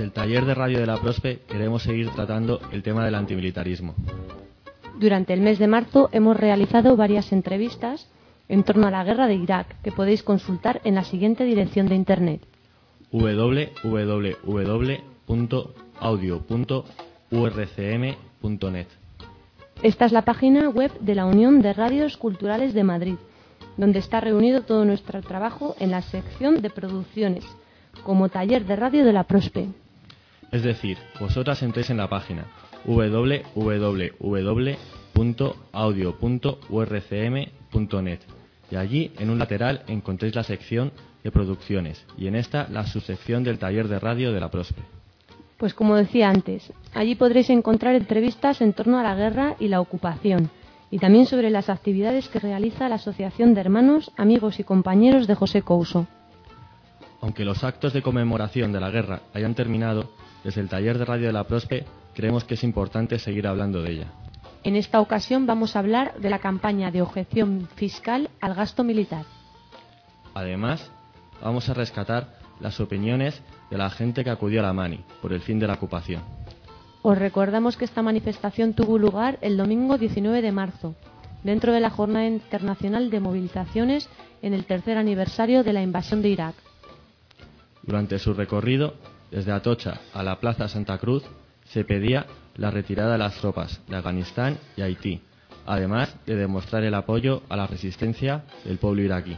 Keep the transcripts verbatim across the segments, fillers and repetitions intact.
Desde el taller de radio de la Prospe queremos seguir tratando el tema del antimilitarismo. Durante el mes de marzo hemos realizado varias entrevistas en torno a la guerra de Irak, que podéis consultar en la siguiente dirección de internet: doble u doble u doble punto audio punto u r c m punto net. Esta es la página web de la Unión de Radios Culturales de Madrid, donde está reunido todo nuestro trabajo en la sección de producciones, como taller de radio de la Prospe. Es decir, vosotras entréis en la página doble u doble u doble punto audio punto u r c m punto net y allí en un lateral encontréis la sección de producciones y en esta la subsección del taller de radio de la Prospe. Pues como decía antes, allí podréis encontrar entrevistas en torno a la guerra y la ocupación y también sobre las actividades que realiza la Asociación de Hermanos, Amigos y Compañeros de José Couso. Aunque los actos de conmemoración de la guerra hayan terminado, desde el taller de radio de la Prospe creemos que es importante seguir hablando de ella. En esta ocasión vamos a hablar de la campaña de objeción fiscal al gasto militar. Además, vamos a rescatar las opiniones de la gente que acudió a la Mani por el fin de la ocupación. Os recordamos que esta manifestación tuvo lugar el domingo diecinueve de marzo, dentro de la Jornada Internacional de Movilizaciones en el tercer aniversario de la invasión de Irak. Durante su recorrido, desde Atocha a la Plaza Santa Cruz, se pedía la retirada de las tropas de Afganistán y Haití, además de demostrar el apoyo a la resistencia del pueblo iraquí.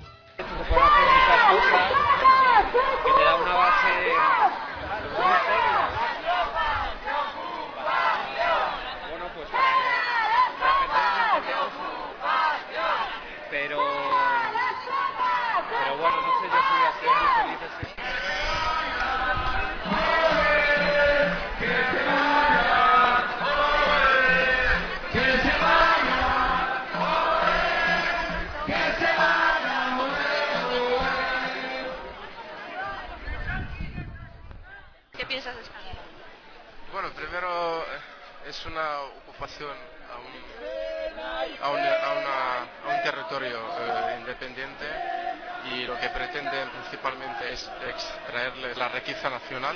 Bueno, primero es una ocupación a un, a un, a una, a un territorio eh, independiente y lo que pretenden principalmente es extraerle la riqueza nacional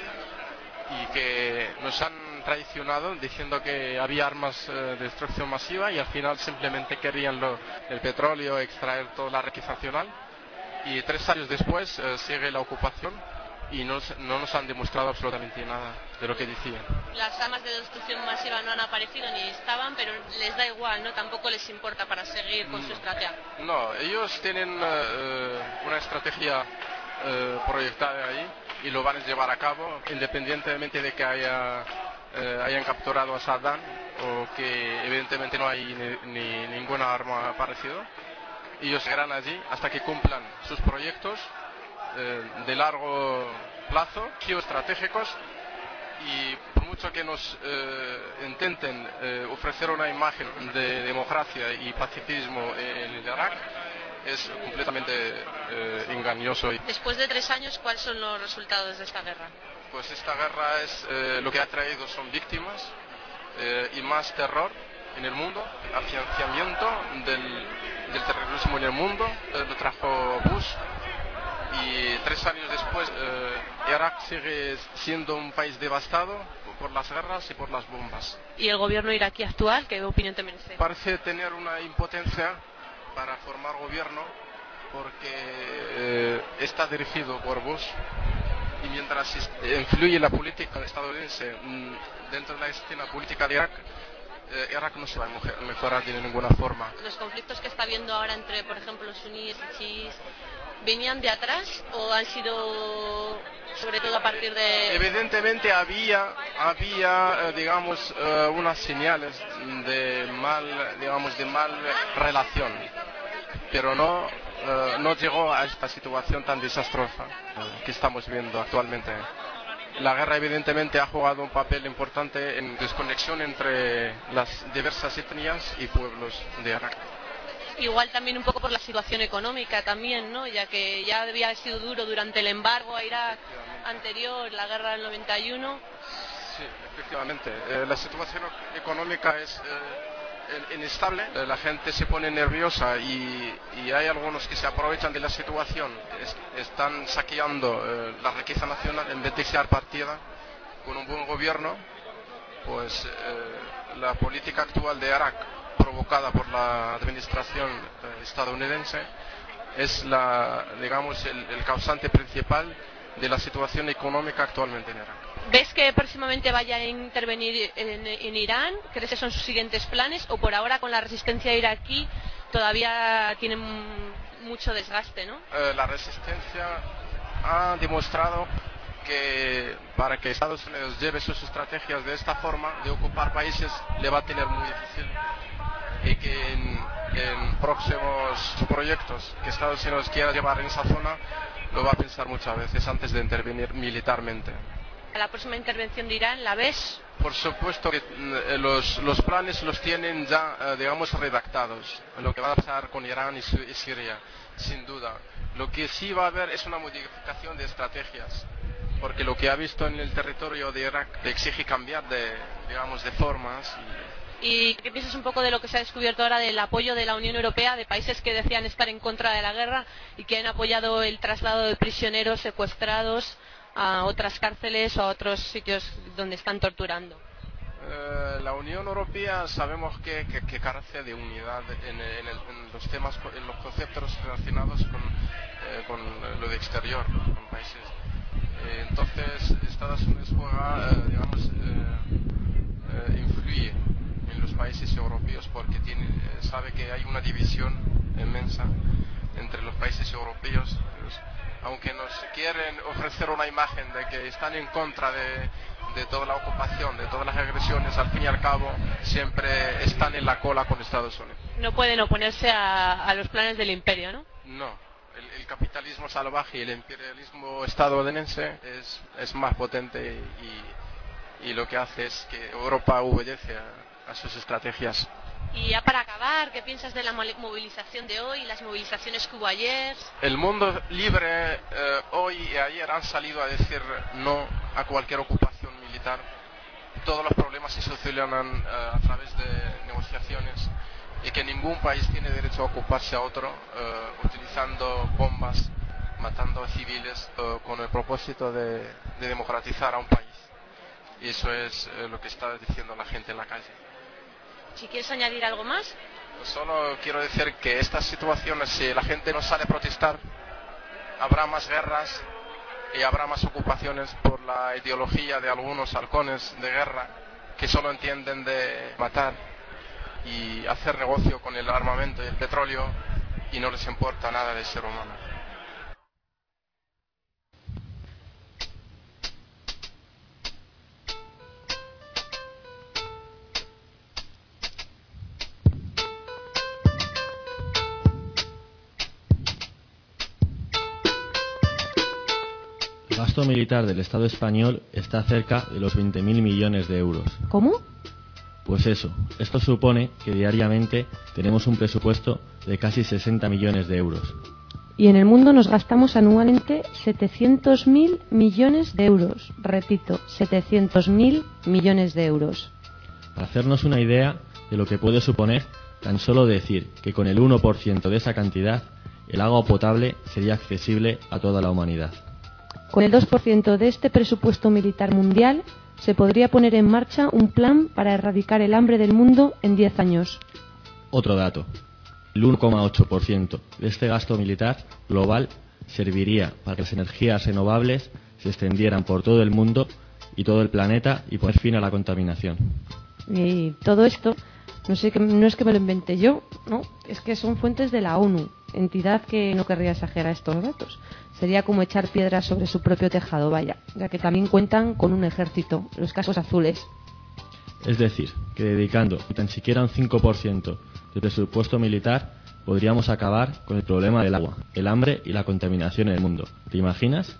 y que nos han traicionado diciendo que había armas eh, de destrucción masiva y al final simplemente querían lo, el petróleo, extraer toda la riqueza nacional y tres años después eh, sigue la ocupación y no, no nos han demostrado absolutamente nada de lo que decían. Las armas de destrucción masiva no han aparecido ni estaban, pero les da igual, ¿no? Tampoco les importa para seguir con no. su estrategia. No, ellos tienen uh, una estrategia uh, proyectada ahí y lo van a llevar a cabo independientemente de que haya, uh, hayan capturado a Saddam o que evidentemente no hay ni, ni ninguna arma parecida. Ellos seguirán allí hasta que cumplan sus proyectos de largo plazo, geoestratégicos, y por mucho que nos eh, intenten eh, ofrecer una imagen de democracia y pacifismo en Irak, es completamente eh, engañoso. Después de tres años, ¿cuáles son los resultados de esta guerra? Pues esta guerra es eh, lo que ha traído son víctimas eh, y más terror en el mundo, afianzamiento del, del terrorismo en el mundo, eh, lo trajo Bush. Y tres años después, eh, Irak sigue siendo un país devastado por las guerras y por las bombas. ¿Y el gobierno iraquí actual, qué opinión te merece? Parece tener una impotencia para formar gobierno porque eh, está dirigido por Bush y mientras influye la política estadounidense dentro de la escena política de Irak, eh, Irak no se va a mejorar de ninguna forma. Los conflictos que está habiendo ahora entre, por ejemplo, suníes y chiíes, ¿venían de atrás o han sido sobre todo a partir de...? Evidentemente había, había digamos, uh, unas señales de mal, digamos, de mal relación, pero no, uh, no llegó a esta situación tan desastrosa uh, que estamos viendo actualmente. La guerra evidentemente ha jugado un papel importante en desconexión entre las diversas etnias y pueblos de Irak. Igual también un poco por la situación económica también, ¿no? Ya que ya había sido duro durante el embargo a Irak anterior, la guerra del noventa y uno. Sí, efectivamente. Eh, la situación económica es eh, inestable, eh, la gente se pone nerviosa y, y hay algunos que se aprovechan de la situación, es, están saqueando eh, la riqueza nacional en vez de ser partida con un buen gobierno, pues eh, la política actual de Irak, provocada por la administración eh, estadounidense, es la, digamos, el, el causante principal de la situación económica actualmente en Irak. ¿Ves que próximamente vaya a intervenir en, en Irán? ¿Crees que son sus siguientes planes? ¿O por ahora con la resistencia iraquí todavía tienen mucho desgaste, ¿no? Eh, la resistencia ha demostrado que para que Estados Unidos lleve sus estrategias de esta forma, de ocupar países, le va a tener muy difícil, y que en, en próximos proyectos que Estados Unidos quiera llevar en esa zona, lo va a pensar muchas veces antes de intervenir militarmente. ¿La próxima intervención de Irán la ves? Por supuesto que los, los planes los tienen ya, digamos, redactados, lo que va a pasar con Irán y, y Siria, sin duda. Lo que sí va a haber es una modificación de estrategias, porque lo que ha visto en el territorio de Irak le exige cambiar de, digamos, de formas. Y... ¿Y qué piensas un poco de lo que se ha descubierto ahora del apoyo de la Unión Europea, de países que decían estar en contra de la guerra y que han apoyado el traslado de prisioneros secuestrados a otras cárceles o a otros sitios donde están torturando? Eh, la Unión Europea sabemos que, que, que carece de unidad en, en, el, en los temas, en los conceptos relacionados con, eh, con lo de exterior, con países. Eh, entonces Estados Unidos juega, eh, digamos, eh, eh, influye en los países europeos porque tiene, eh, sabe que hay una división inmensa entre los países europeos. Pues, aunque nos quieren ofrecer una imagen de que están en contra de, de toda la ocupación, de todas las agresiones, al fin y al cabo siempre están en la cola con Estados Unidos. No pueden oponerse a, a los planes del imperio, ¿no? No, el, el capitalismo salvaje y el imperialismo estadounidense es, es más potente y, y lo que hace es que Europa obedece a, a sus estrategias. Y ya para acabar, ¿qué piensas de la movilización de hoy, las movilizaciones que hubo ayer? El mundo libre eh, hoy y ayer han salido a decir no a cualquier ocupación militar. Todos los problemas se solucionan eh, a través de negociaciones y que ningún país tiene derecho a ocuparse a otro eh, utilizando bombas, matando a civiles eh, con el propósito de, de democratizar a un país. Y eso es eh, lo que está diciendo la gente en la calle. Si quieres añadir algo más. Solo quiero decir que estas situaciones, si la gente no sale a protestar, habrá más guerras y habrá más ocupaciones por la ideología de algunos halcones de guerra que solo entienden de matar y hacer negocio con el armamento y el petróleo y no les importa nada del ser humano. El gasto militar del Estado español está cerca de los veinte mil millones de euros. ¿Cómo? Pues eso, esto supone que diariamente tenemos un presupuesto de casi sesenta millones de euros. Y en el mundo nos gastamos anualmente setecientos mil millones de euros. Repito, setecientos mil millones de euros. Para hacernos una idea de lo que puede suponer, tan solo decir que con el uno por ciento de esa cantidad, el agua potable sería accesible a toda la humanidad. Con el dos por ciento de este presupuesto militar mundial, se podría poner en marcha un plan para erradicar el hambre del mundo en diez años. Otro dato. El uno coma ocho por ciento de este gasto militar global serviría para que las energías renovables se extendieran por todo el mundo y todo el planeta y poner fin a la contaminación. Y todo esto, no sé, no es que me lo inventé yo, ¿no? Es que son fuentes de la ONU, entidad que no querría exagerar estos datos. Sería como echar piedras sobre su propio tejado, vaya, ya que también cuentan con un ejército, los cascos azules. Es decir, que dedicando tan siquiera un cinco por ciento del presupuesto militar podríamos acabar con el problema del agua, el hambre y la contaminación en el mundo. ¿Te imaginas?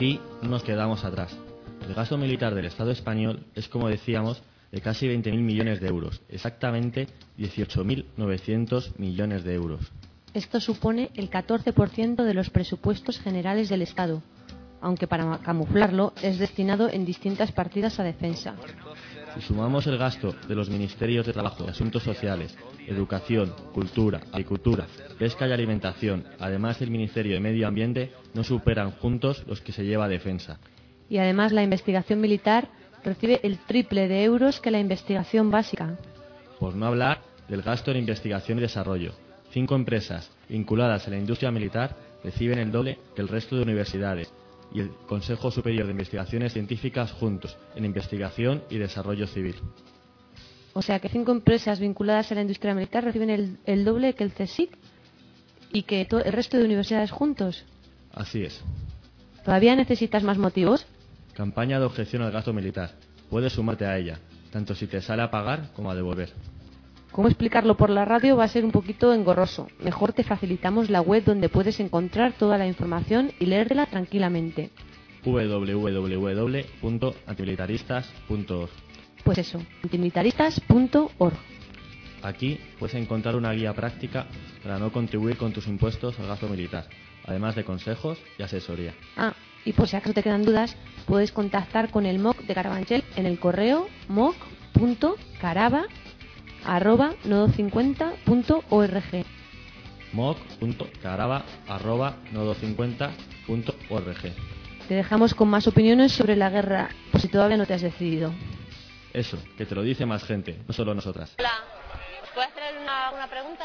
aquí no nos quedamos atrás. El gasto militar del Estado español es, como decíamos, de casi veinte mil millones de euros, exactamente dieciocho mil novecientos millones de euros. Esto supone el catorce por ciento de los presupuestos generales del Estado, aunque para camuflarlo es destinado en distintas partidas a defensa. Si sumamos el gasto de los Ministerios de Trabajo y Asuntos Sociales, Educación, Cultura, Agricultura, Pesca y Alimentación, además del Ministerio de Medio Ambiente, no superan juntos los que se lleva a Defensa. Y además la investigación militar recibe el triple de euros que la investigación básica. Por no hablar del gasto en investigación y desarrollo. Cinco empresas vinculadas a la industria militar reciben el doble que el resto de universidades y el Consejo Superior de Investigaciones Científicas juntos en investigación y desarrollo civil. O sea que cinco empresas vinculadas a la industria militar reciben el, el doble que el CSIC y que to- el resto de universidades juntos. Así es. ¿Todavía necesitas más motivos? Campaña de objeción al gasto militar. Puedes sumarte a ella, tanto si te sale a pagar como a devolver. Cómo explicarlo por la radio va a ser un poquito engorroso. Mejor te facilitamos la web donde puedes encontrar toda la información y leértela tranquilamente. doble u doble u doble u punto antimilitaristas punto org. Pues eso, antimilitaristas punto org. Aquí puedes encontrar una guía práctica para no contribuir con tus impuestos al gasto militar, además de consejos y asesoría. Ah, y por si acaso te quedan dudas, puedes contactar con el M O C de Carabanchel en el correo moc punto caraba arroba nodo cincuenta punto org. moc punto caraba arroba nodo cincuenta punto org. Te dejamos con más opiniones sobre la guerra, por si todavía no te has decidido. Eso, que te lo dice más gente, no solo nosotras. Hola, ¿os puedo hacer una, una pregunta?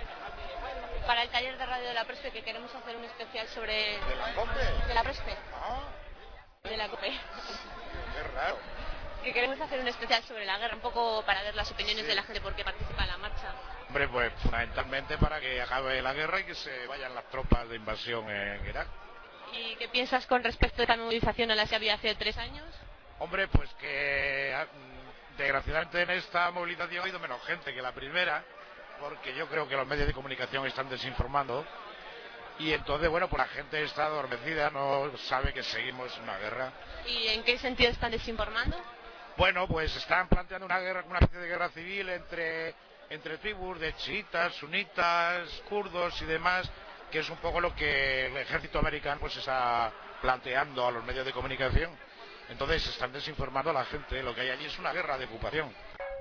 Para el taller de radio de la Prespe, que queremos hacer un especial sobre... ¿De la COPE? De la Prespe. Ah, De la COPE. qué raro. Que queremos hacer un especial sobre la guerra, un poco para ver las opiniones Sí. de la gente por qué participa en la marcha. Hombre, pues fundamentalmente para que acabe la guerra y que se vayan las tropas de invasión en Irak. ¿Y qué piensas con respecto a esta movilización a la que había hace tres años? Hombre, pues que ah, mm, desgraciadamente en esta movilización ha ido menos gente que la primera, porque yo creo que los medios de comunicación están desinformando y entonces, bueno, pues la gente está adormecida, no sabe que seguimos en una guerra. ¿Y en qué sentido están desinformando? Bueno, pues están planteando una guerra, una especie de guerra civil entre, entre tribus de chiitas, sunitas, kurdos y demás, que es un poco lo que el ejército americano pues está planteando a los medios de comunicación. Entonces están desinformando a la gente, lo que hay allí es una guerra de ocupación.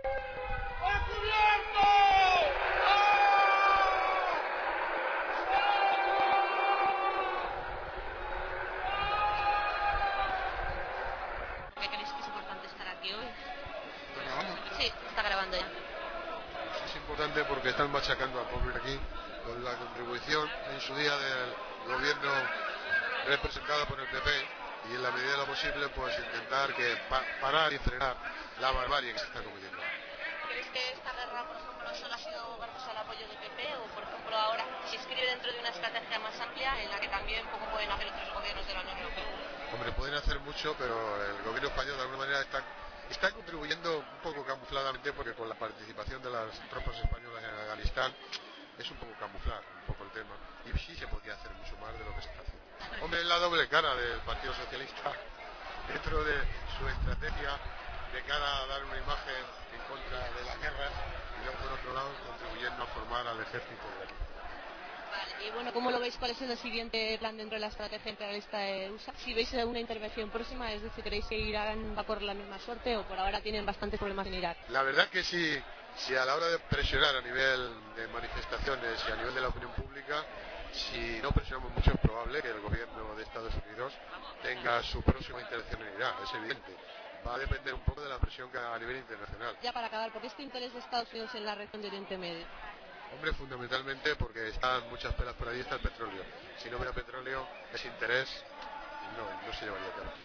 ¿Qué creéis que es importante estar aquí hoy? Bueno, vamos. Sí, está grabando ya. Es importante porque están machacando al pueblo aquí con la contribución en su día del gobierno representado por el P P y en la medida de lo posible pues intentar que pa parar y frenar la barbarie que se está cometiendo. ¿Crees que esta guerra, por ejemplo, solo ha sido gracias al apoyo del P P o, por ejemplo, ahora se inscribe dentro de una estrategia más amplia en la que también poco pueden hacer otros gobiernos de la Unión Europea? Hombre, pueden hacer mucho, pero el gobierno español de alguna manera está, está contribuyendo un poco camufladamente porque con la participación de las tropas españolas en Afganistán es un poco camuflar un poco el tema y sí se podría hacer mucho más de lo que se está haciendo. Hombre, es la doble cara del Partido Socialista dentro de su estrategia de cara a dar una imagen en contra de la guerra y luego por otro lado contribuyendo a formar al ejército de aquí. Vale, y bueno, ¿cómo lo veis? ¿Cuál es el siguiente plan dentro de la estrategia imperialista de U S A? Si veis una intervención próxima, es decir, ¿creéis que Irán va a correr la misma suerte o por ahora tienen bastantes problemas en Irak? La verdad que sí, si a la hora de presionar a nivel de manifestaciones y a nivel de la opinión pública, si no presionamos mucho es probable que el gobierno de Estados Unidos tenga su próxima intervención en Irak, es evidente. Va a depender un poco de la presión que haga a nivel internacional. Ya para acabar, ¿por qué este interés de Estados Unidos en la región de Oriente Medio? Hombre, fundamentalmente porque están muchas pelas por ahí, está el petróleo. Si no hubiera petróleo, ese interés no, no se llevaría a cabo.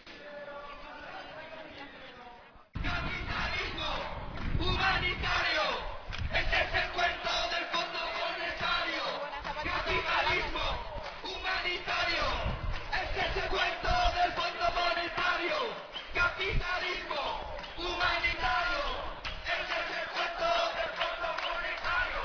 Humanitario, ese es el cuento del Fondo Monetario. Capitalismo humanitario, ese es el cuento del Fondo Monetario. Capitalismo humanitario, ese es el cuento del Fondo Monetario.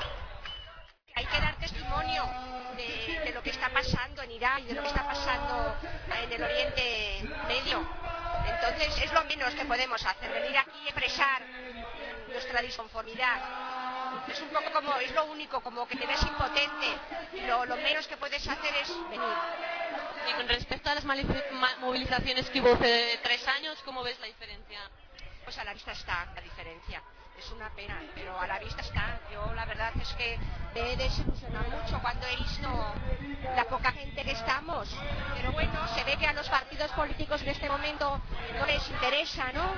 Hay que dar testimonio de, de lo que está pasando en Irak y de lo que está pasando en en el Oriente Medio. Entonces es lo menos que podemos hacer, venir aquí y expresar nuestra disconformidad. Es un poco como, es lo único, como que te ves impotente y lo, lo menos que puedes hacer es venir. Y con respecto a las movilizaciones que hubo hace tres años, ¿cómo ves la diferencia? Pues a la vista está la diferencia. Es una pena, pero a la vista está. Yo la verdad es que me he desilusionado mucho cuando he visto la poca gente que estamos. Pero bueno, se ve que a los partidos políticos en este momento no les interesa, ¿no?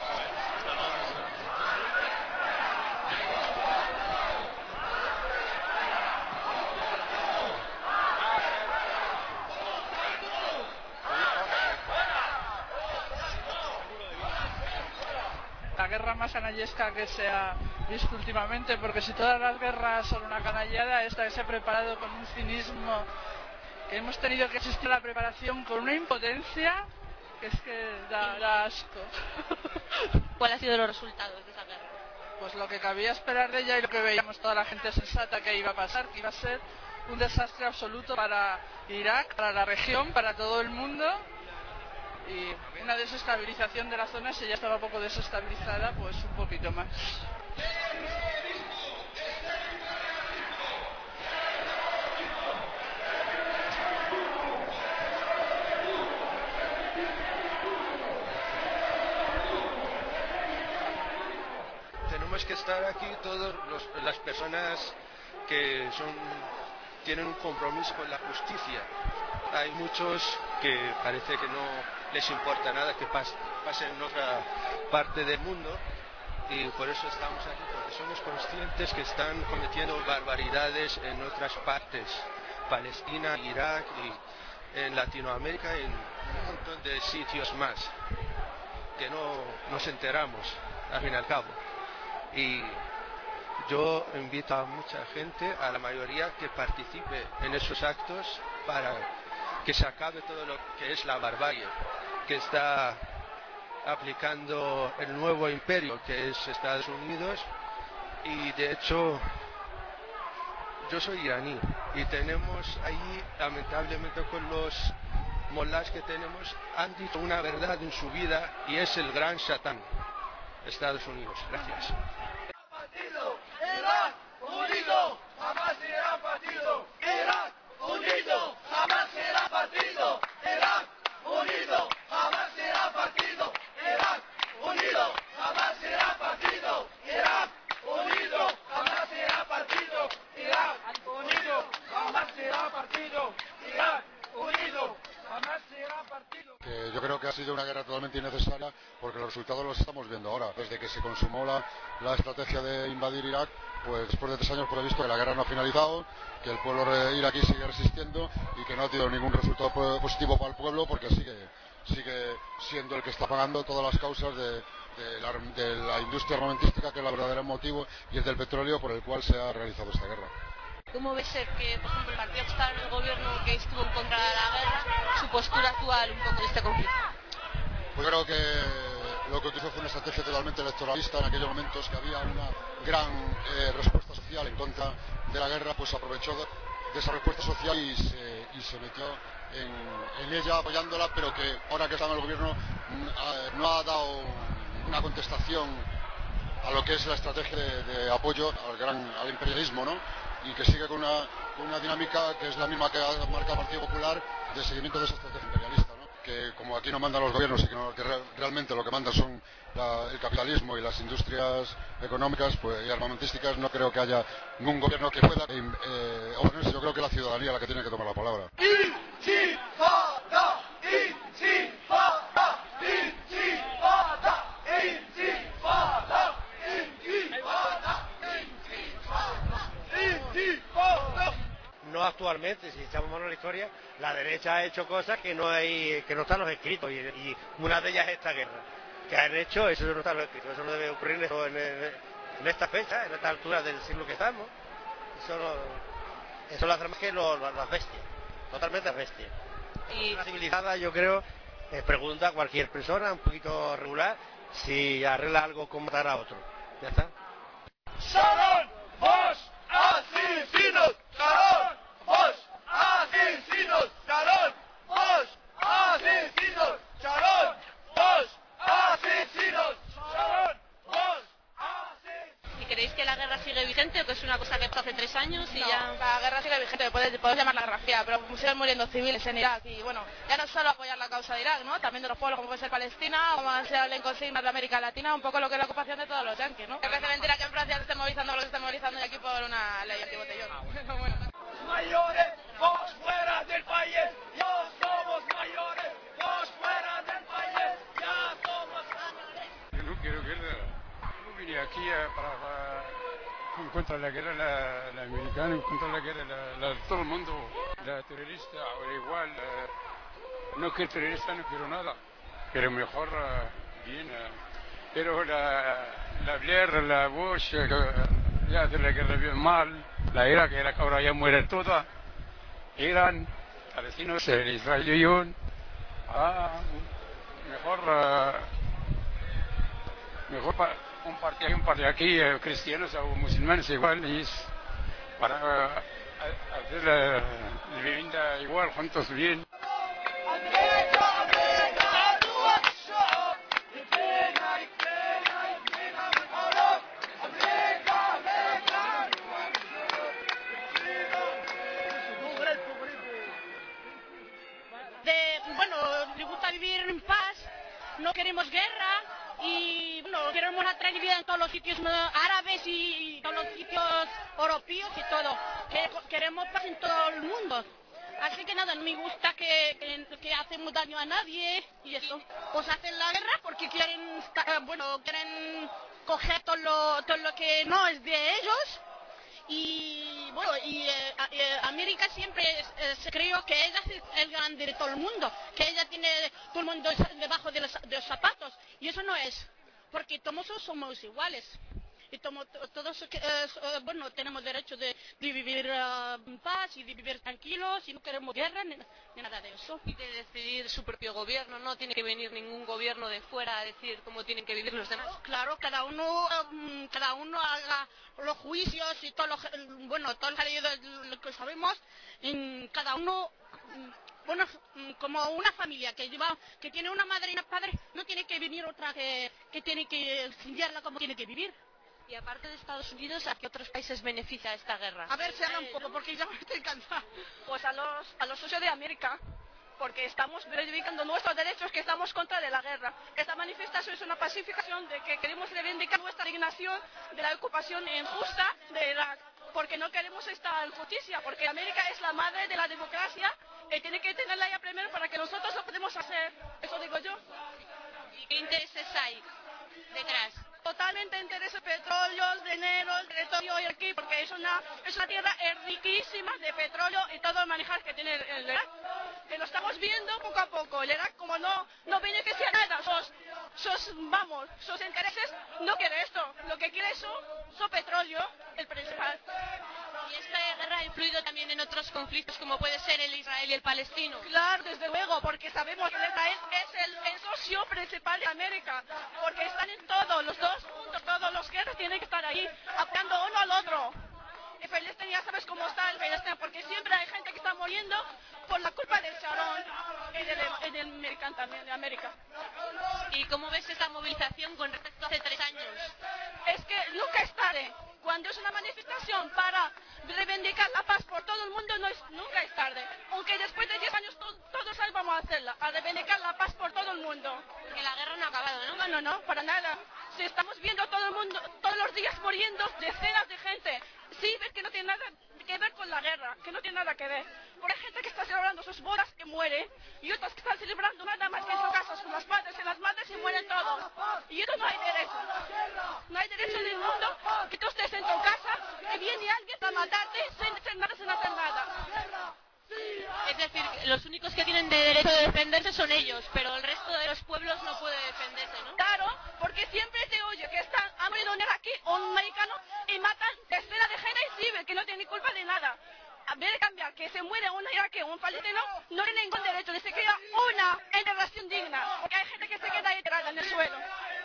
La guerra más canallesca que se ha visto últimamente, porque si todas las guerras son una canallada, esta se ha preparado con un cinismo, que hemos tenido que asistir a la preparación con una impotencia que es que da, da asco. ¿Cuáles han sido los resultados de esa guerra? Pues lo que cabía esperar de ella y lo que veíamos toda la gente sensata que iba a pasar, que iba a ser un desastre absoluto para Irak, para la región, para todo el mundo. Y una desestabilización de la zona, si ya estaba poco desestabilizada, pues un poquito más. Tenemos que estar aquí todas las personas que son, tienen un compromiso con la justicia. Hay muchos que parece que no les importa nada que pase, pase en otra parte del mundo, y por eso estamos aquí, porque somos conscientes que están cometiendo barbaridades en otras partes, Palestina, Irak y en Latinoamérica y en un montón de sitios más que no nos enteramos al fin y al cabo. Y yo invito a mucha gente, a la mayoría, que participe en esos actos para que se acabe todo lo que es la barbarie que está aplicando el nuevo imperio que es Estados Unidos. Y de hecho yo soy iraní y tenemos ahí, lamentablemente, con los molás que tenemos, han dicho una verdad en su vida y es el gran Satán, Estados Unidos. Gracias. Irak unido, jamás será partido. Irak unido, jamás será partido. Irak unido, jamás será partido. Irak unido, jamás será partido. Irak unido, jamás será partido. Irak unido, jamás será partido. Irak unido, jamás será partido. Que yo creo que ha sido una guerra totalmente innecesaria, porque los resultados los estamos viendo ahora. Desde que se consumó la, la estrategia de invadir Irak, pues después de tres años por he visto que la guerra no ha finalizado, que el pueblo iraquí sigue resistiendo y que no ha tenido ningún resultado positivo para el pueblo, porque sigue, sigue siendo el que está pagando todas las causas de, de, la, de la industria armamentística, que es el verdadero motivo, y es del petróleo por el cual se ha realizado esta guerra. ¿Cómo ves que, por ejemplo, el partido que está en el gobierno, que estuvo en contra de la guerra, su postura actual un poco de este conflicto? Pues creo que lo que utilizó fue una estrategia totalmente electoralista en aquellos momentos, que había una gran eh, respuesta social en contra de la guerra, pues aprovechó de, de esa respuesta social y se, y se metió en, en ella apoyándola, pero que ahora que está en el gobierno no ha dado una contestación a lo que es la estrategia de, de apoyo al, gran, al imperialismo, ¿no? Y que sigue con una, con una dinámica que es la misma que ha marcado el Partido Popular, de seguimiento de esa estrategia imperialista, ¿no? Que como aquí no mandan los gobiernos y que, no, que re, realmente lo que mandan son la, el capitalismo y las industrias económicas pues, y armamentísticas, no creo que haya ningún gobierno que pueda eh, oponerse. Yo creo que es la ciudadanía la que tiene que tomar la palabra. Intifada, intifada, intifada, intifada, intifada, intifada. No actualmente, si echamos mano a la historia, la derecha ha hecho cosas que no hay, que no están los escritos, y, y una de ellas es esta guerra. Que han hecho, eso no está en los escritos, eso no debe ocurrir en, en, en esta fecha, en esta altura del siglo que estamos. Eso, no, eso lo hace más que los, las bestias, totalmente las bestias. Y la civilizada, yo creo, eh, pregunta a cualquier persona un poquito regular si arregla algo con matar a otro. Ya está. ¡Salón! ¡Vos! ¡Asesinos! ¡Salón! ¡Vos! ¡Asesinos! ¡Salón! ¡Vos! ¡Asesinos! ¿Creéis que la guerra sigue vigente o que es una cosa que pasó hace tres años y no, ya...? La guerra sigue vigente, puedes, puedes llamar la guerra fría, pero siguen muriendo civiles en Irak. Y bueno, ya no solo apoyar la causa de Irak, ¿no? También de los pueblos como puede ser Palestina, como puede ser en consignas de América Latina, un poco lo que es la ocupación de todos los yanquis, ¿no? Es parece mentira que en Francia se esté movilizando lo que se está movilizando y aquí por una ley antibotellón. Bueno. Mayores, vos fuera del país, ya somos mayores, vos fuera del país, ya somos mayores. Yo no quiero guerra. Yo vine aquí eh, para, para en contra de la guerra la, la americana, en contra de la guerra la, la, todo el mundo, la terrorista, ahora igual. Eh, no quiero terrorista, no quiero nada, pero mejor uh, bien. Uh, pero la, la Blair, la Bush, eh, ya hace la guerra bien mal, la Irak, que ahora ya muere toda, Irán, palestinos, el Israel, ah, mejor, uh, mejor pa, un partido, un partido aquí, eh, cristianos o musulmanes igual, y es para uh, hacer la, la vivienda igual, juntos bien. De, bueno, le gusta vivir en paz, no queremos guerra y bueno, queremos una tranquilidad en todos los sitios árabes y todos los sitios europeos y todo. Queremos paz en todo el mundo. Así que nada, no me gusta que, que, que hacemos daño a nadie y eso. Pues hacen la guerra porque quieren, bueno, quieren coger todo lo, todo lo que no es de ellos. Y bueno, y eh, eh, América siempre eh, se creyó que ella es el grande de todo el mundo, que ella tiene todo el mundo debajo de los, de los zapatos. Y eso no es, porque todos somos iguales. Y tomo, todos, eh, bueno, tenemos derecho de, de vivir uh, en paz y de vivir tranquilos y no queremos guerra ni, ni nada de eso. Y de decidir su propio gobierno, no tiene que venir ningún gobierno de fuera a decir cómo tienen que vivir los demás. Claro, cada uno, um, cada uno haga los juicios y todo lo, bueno, todo lo que sabemos, en cada uno... Bueno, como una familia que lleva, que tiene una madre y un padre, no tiene que venir otra que, que tiene que enseñarla cómo tiene que vivir. Y aparte de Estados Unidos, ¿a qué otros países beneficia esta guerra? A ver, se habla un poco, porque ya me estoy cansada. Pues a los, a los socios de América, porque estamos reivindicando nuestros derechos, que estamos contra de la guerra. Esta manifestación es una pacificación de que queremos reivindicar nuestra indignación de la ocupación injusta de Irak, porque no queremos esta injusticia, porque América es la madre de la democracia y tiene que tenerla ya primero para que nosotros lo podamos hacer. Eso digo yo. ¿Y qué intereses hay detrás? Totalmente intereses, petróleo, dinero, territorio y aquí, porque es una, es una tierra riquísima de petróleo y todo el manejar que tiene el Irak. Que lo estamos viendo poco a poco. El Irak, como no, no beneficia nada, sos, sos, vamos, sus intereses no quiere esto. Lo que quiere es su, su petróleo, el principal. ¿Y esta guerra ha influido también en otros conflictos como puede ser el Israel y el palestino? Claro, desde luego, porque sabemos que Israel es el, el socio principal de América, porque están en todo, los dos juntos, todos los guerras tienen que estar ahí, apoyando uno al otro. El Palestina, ya sabes cómo está el Palestina, porque siempre hay gente que está muriendo por la culpa del Sharon y del, y del americano también, de América. ¿Y cómo ves esa movilización con respecto a hace tres años? Es que nunca es tarde. Cuando es una manifestación para reivindicar la paz por todo el mundo, no es, nunca es tarde. Aunque después de diez años to todos ahí vamos a hacerla, a reivindicar la paz por todo el mundo. Porque la guerra no ha acabado, ¿no? No, no, no, para nada. Si estamos viendo todo el mundo, todos los días muriendo decenas de gente. Sí, ves que no tiene nada que ver con la guerra, que no tiene nada que ver. Porque hay gente que está celebrando sus bodas que muere, y otras que están celebrando nada más que en sus casas con las madres y las madres y mueren todos. Y eso no hay derecho. No hay derecho del mundo que tú estés en tu casa y viene alguien a matarte sin hacer nada, sin hacer nada. Es decir, los únicos que tienen de derecho de defenderse son ellos, pero el resto de los pueblos no puede defenderse, ¿no? Claro, porque siempre te oye que están, ha morido un iraquí o un americano y matan decenas de gente civil que no tiene culpa de nada. A ver de cambiar, que se muere un iraquí o un palestino, no tiene ningún derecho, ni siquiera una integración digna, porque hay gente que se queda ahí tirada en el suelo.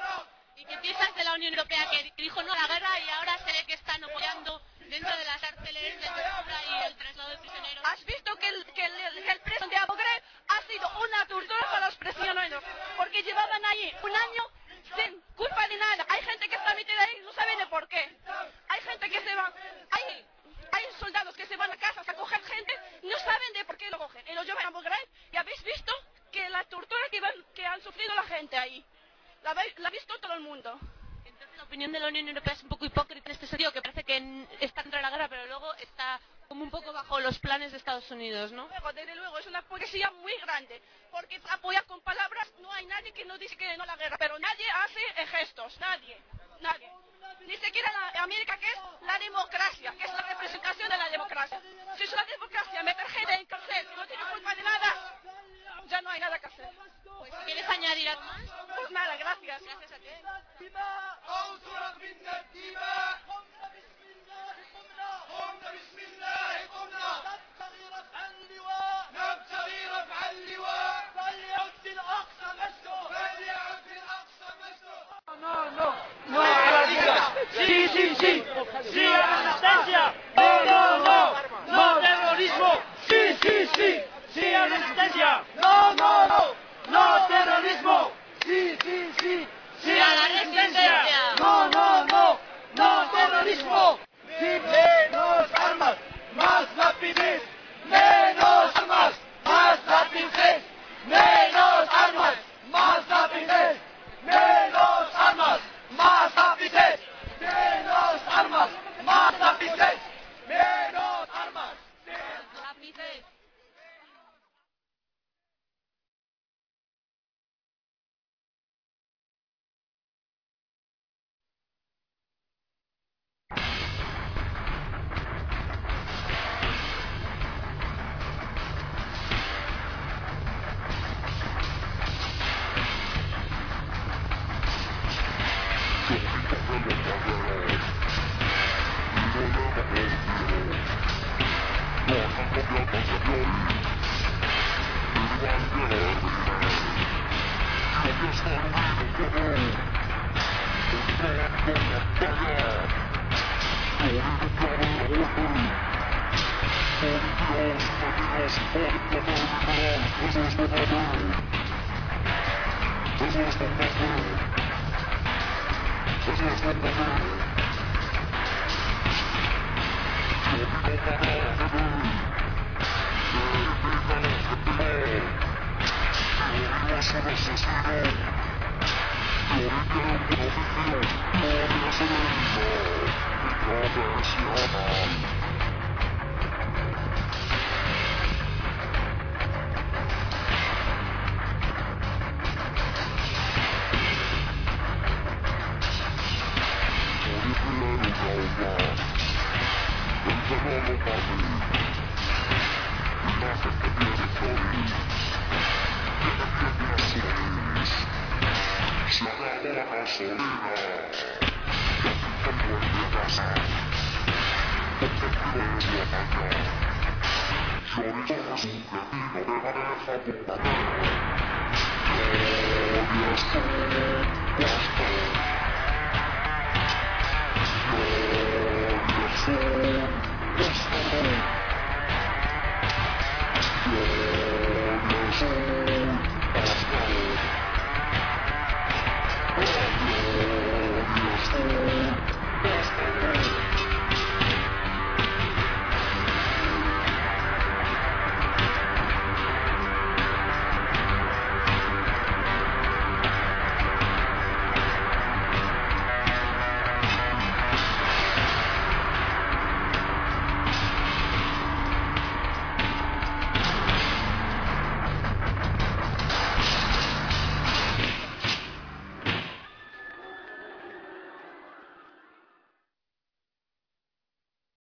¿Y qué piensas de la Unión Europea, que dijo no a la guerra y ahora se ve que están apoyando dentro de las cárceles de tortura y el traslado de prisioneros? ¿Has visto que el, que el, que el preso de Abu Ghraib ha sido una tortura para los prisioneros? Porque llevaban ahí un año sin culpa de nada. Hay gente que está metida ahí y no sabe de por qué. opinión de la Unión Europea es un poco hipócrita en este sentido, que parece que está contra la guerra, pero luego está como un poco bajo los planes de Estados Unidos, ¿no? Luego, desde luego, es una hipocresía muy grande, porque apoya con palabras, no hay nadie que no dice que no a la guerra, pero nadie hace gestos, nadie, nadie. Ni siquiera la América, que es la democracia, que es la representación de la democracia. Si es la democracia, meter gente en cárcel, no tiene culpa de nada, ya no hay nada que hacer. Pues si quieres añadir algo más. Pues nada, gracias. Gracias a ti. No, no, no a la guerra. Sí, sí, sí. Sí a la resistencia. No, no, no. No terrorismo. Sí, sí, sí. Sí a la resistencia. No, no, no. No terrorismo. Sí, sí, sí. Sí a la resistencia. No, no, no. No terrorismo. Sí, menos armas, más lápices. Menos armas, más lápices. Menos armas, más lápices. Menos armas, más lápices. Menos armas, más lápices. Menos armas, más lápices. Basta.